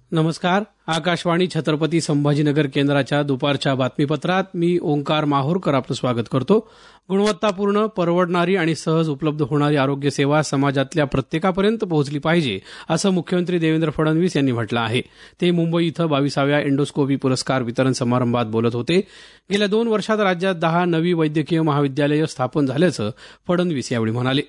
नमस्कार. आकाशवाणी छत्रपती संभाजीनगर केंद्राच्या दुपारच्या बातमीपत्रात मी ओंकार माहूरकर आपलं स्वागत करतो. गुणवत्तापूर्ण, परवडणारी आणि सहज उपलब्ध होणारी आरोग्य सेवा समाजातल्या प्रत्येकापर्यंत पोहोचली पाहिजे, असं मुख्यमंत्री देवेंद्र फडणवीस यांनी म्हटलं आहे. ते मुंबई इथं 22व्या एंडोस्कोपी पुरस्कार वितरण समारंभात बोलत होते. गेल्या 2 वर्षात राज्यात 10 नवी वैद्यकीय महाविद्यालयं स्थापन झाल्याचं फडणवीस यावेळी म्हणाले.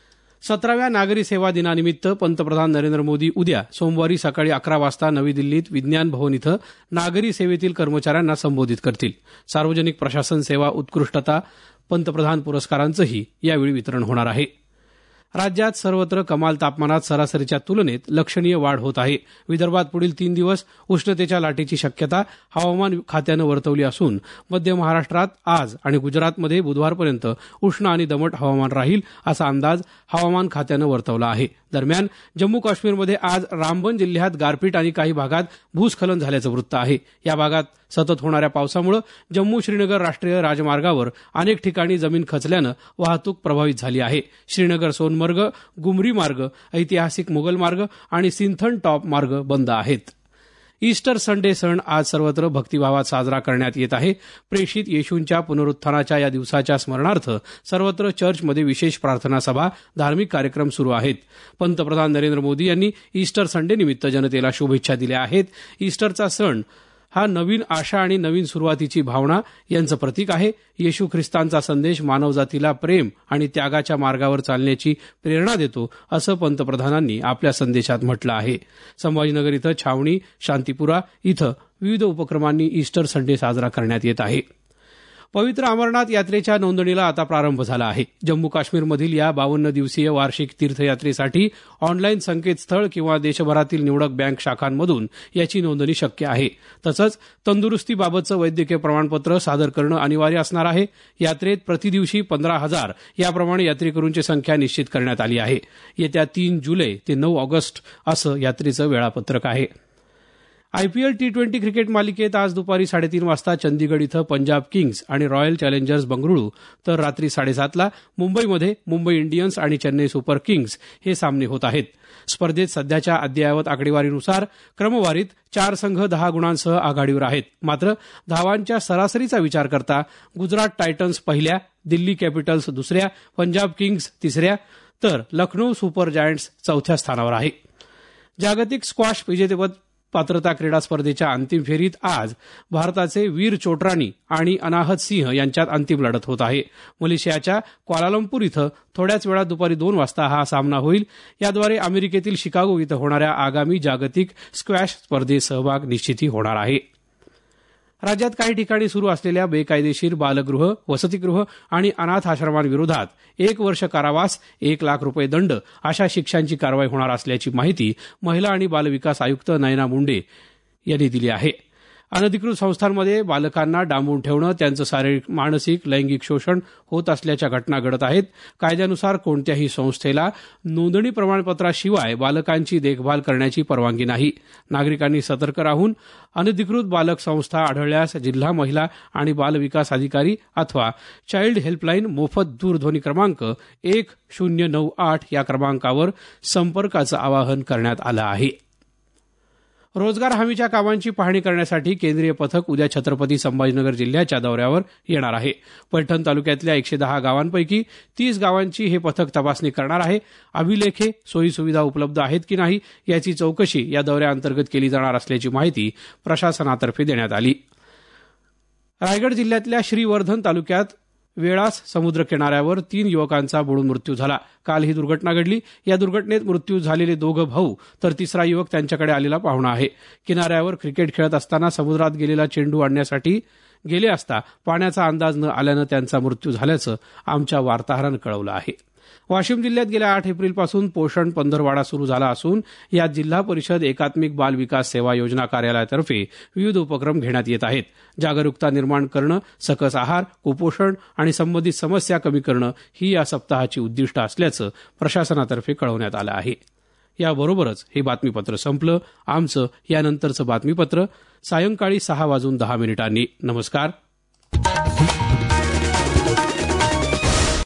17व्या नागरी सेवा दिनानिमित्त पंतप्रधान नरेंद्र मोदी उद्या सोमवारी सकाळी 11 वाजता नवी दिल्लीत विज्ञान भवन इथं नागरी सेवेतील कर्मचाऱ्यांना संबोधित करतील. सार्वजनिक प्रशासन सेवा उत्कृष्टता पंतप्रधान पुरस्कारांचंही यावेळी वितरण होणार आहे. राज्यात सर्वत्र कमाल तापमानात सरासरीच्या तुलनेत लक्षणीय वाढ होत आहे. विदर्भात पुढील 3 दिवस उष्णतेच्या लाटेची शक्यता हवामान खात्यानं वर्तवली असून मध्य महाराष्ट्रात आज आणि गुजरातमध्ये बुधवारपर्यंत उष्ण आणि दमट हवामान राहील असा अंदाज हवामान खात्यानं वर्तवला आहे. दरम्यान जम्मू काश्मीरमध्ये आज रामबन जिल्ह्यात गारपीट आणि काही भागात भूस्खलन झाल्याचं वृत्त आहे. या भागात सतत होणाऱ्या पावसामुळे जम्मू श्रीनगर राष्ट्रीय राजमार्गावर अनेक ठिकाणी जमीन खचल्यानं वाहतूक प्रभावित झाली आहे. श्रीनगर सोनमर्ग, गुमरी मार्ग, ऐतिहासिक मुघल मार्ग आणि सिंथन टॉप मार्ग बंद आहेत. ईस्टर संडे सण आज सर्वत्र भक्तिभावात साजरा करण्यात येत आहे. प्रेषित येशूंच्या पुनरुत्थानाच्या या दिवसाच्या स्मरणार्थ सर्वत्र चर्चमध्ये विशेष प्रार्थना सभा, धार्मिक कार्यक्रम सुरू आहेत. पंतप्रधान नरेंद्र मोदी यांनी ईस्टर संडेनिमित्त जनतेला शुभेच्छा दिल्या आहेत. ईस्टरचा सण हा नवीन आशा आणि नवीन सुरुवातीची भावना यांचं प्रतीक आहे. येशू ख्रिस्तांचा संदेश मानवजातीला प्रेम आणि त्यागाच्या मार्गावर चालण्याची प्रेरणा देतो, असं पंतप्रधानांनी आपल्या संदेशात म्हटलं आहे. संभाजीनगर इथं छावणी, शांतीपुरा इथं विविध उपक्रमांनी ईस्टर संडे साजरा करण्यात येत आहे. पवित्र अमरनाथ यात्रेच्या नोंदणीला आता प्रारंभ झाला आहे. जम्मू काश्मीरमधील या 52 दिवसीय वार्षिक तीर्थयात्रेसाठी ऑनलाईन संकेतस्थळ किंवा देशभरातील निवडक बँक शाखांमधून याची नोंदणी शक्य आहे. तसंच तंदुरुस्तीबाबतचं वैद्यकीय प्रमाणपत्र सादर करणं अनिवार्य असणार आहे. यात्रेत प्रतिदिवशी 15,000 याप्रमाणे यात्रेकरूंची संख्या निश्चित करण्यात आली आहे. येत्या 3 जुलै ते 9 ऑगस्ट असं यात्रेचं वेळापत्रक आहे. आयपीएल T20 क्रिकेट मालिकेत आज दुपारी 3:30 वाजता चंदीगड इथं पंजाब किंग्ज आणि रॉयल चॅलेंजर्स बंगळुरू, तर रात्री 7:30ला मुंबईमध्ये मुंबई इंडियन्स आणि चेन्नई सुपर किंग्ज हे सामने होत आहेत. स्पर्धेत सध्याच्या अद्ययावत आकडेवारीनुसार क्रमवारीत 4 संघ 10 गुणांसह आघाडीवर आहेत. मात्र धावांच्या सरासरीचा विचार करता गुजरात टायटन्स पहिल्या, दिल्ली कॅपिटल्स दुसऱ्या, पंजाब किंग्ज तिसऱ्या, तर लखनौ सुपर जायंट्स चौथ्या स्थानावर आहे. जागतिक स्क्वॉश विजेतेपद पात्रता क्रीडा स्पर्धेच्या अंतिम फेरीत आज भारताचे वीर चोट्रानी आणि अनाहत सिंह यांच्यात अंतिम लढत होत आहे. मलेशियाच्या क्वालालंपूर इथं थोड्याच वेळात दुपारी 2 वाजता हा सामना होईल. याद्वारे अमेरिकेतील शिकागो इथं होणाऱ्या आगामी जागतिक स्क्वॅश स्पर्धेत सहभाग निश्चिती होणार आहे. राज्यात काही ठिकाणी सुरू असलेल्या बेकायदेशीर बालगृह, वसतिगृह आणि अनाथ आश्रमांविरोधात 1 वर्ष कारावास, 1 लाख रुपये दंड अशा शिक्षांची कारवाई होणार असल्याची माहिती महिला आणि बालविकास आयुक्त नयना मुंडे यांनी दिली आहे. अनधिकृत संस्थांमध्ये बालकांना डांबून ठेवणं, त्यांचं शारीरिक, मानसिक, लैंगिक शोषण होत असल्याच्या घटना घडत आहेत. कायद्यानुसार कोणत्याही संस्थेला नोंदणी प्रमाणपत्राशिवाय बालकांची देखभाल करण्याची परवानगी नाही. नागरिकांनी सतर्क राहून अनधिकृत बालक संस्था आढळल्यास जिल्हा महिला आणि बालविकास अधिकारी अथवा चाइल्ड हेल्पलाईन मोफत दूरध्वनी क्रमांक 1098 या क्रमांकावर संपर्काचं आवाहन करण्यात आलं आहे. रोजगार हमीच्या कामांची पाहणी करण्यासाठी केंद्रीय पथक उद्या छत्रपती संभाजीनगर जिल्ह्याच्या दौऱ्यावर येणार आहे. पैठण तालुक्यातल्या 110 गावांपैकी 30 गावांची हे पथक तपासणी करणार आहे. अभिलेखे, सोयीसुविधा उपलब्ध आहेत की नाही याची चौकशी या दौऱ्याअंतर्गत केली जाणार असल्याची माहिती प्रशासनातर्फे देण्यात आली. रायगड जिल्ह्यातल्या श्रीवर्धन तालुक्यात वेळास समुद्र किनाऱ्यावर 3 युवकांचा बुडून मृत्यू झाला. काल ही दुर्घटना घडली. या दुर्घटनेत मृत्यू झालेले 2 भाऊ तर 3रा युवक त्यांच्याकडे आलेला पाहुणा आहे. किनाऱ्यावर क्रिकेट खेळत असताना समुद्रात गेलेला चेंडू आणण्यासाठी गेले असता पाण्याचा अंदाज न आल्यानं त्यांचा मृत्यू झाल्याचं आमच्या वार्ताहरानं कळवलं आहे. वाशिम जिल्ह्यात गेल्या 8 एप्रिलपासून पोषण पंधरवाडा सुरू झाला असून यात जिल्हा परिषद एकात्मिक बाल विकास सेवा योजना कार्यालयातर्फे विविध उपक्रम घेण्यात येत आहेत. जागरूकता निर्माण करणं, सकस आहार, कुपोषण आणि संबंधित समस्या कमी करणं ही या सप्ताहाची उद्दिष्ट असल्याचं प्रशासनातर्फे कळवण्यात आलं आहे. याबरोबरच हे बातमीपत्र संपलं. आमचं यानंतरचं बातमीपत्र सायंकाळी 6:10 नमस्कार.